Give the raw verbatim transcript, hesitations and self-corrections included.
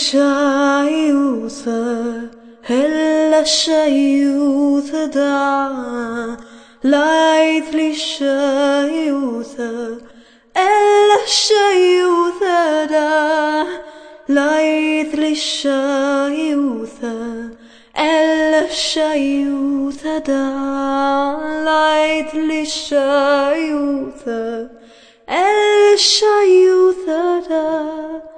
شايوثة هلا شايوثة دا لايت لي شايوثة إلا شايوثة دا لايت لي شايوثة إلا شايوثة دا لايت لي شايوثة إلا شايوثة دا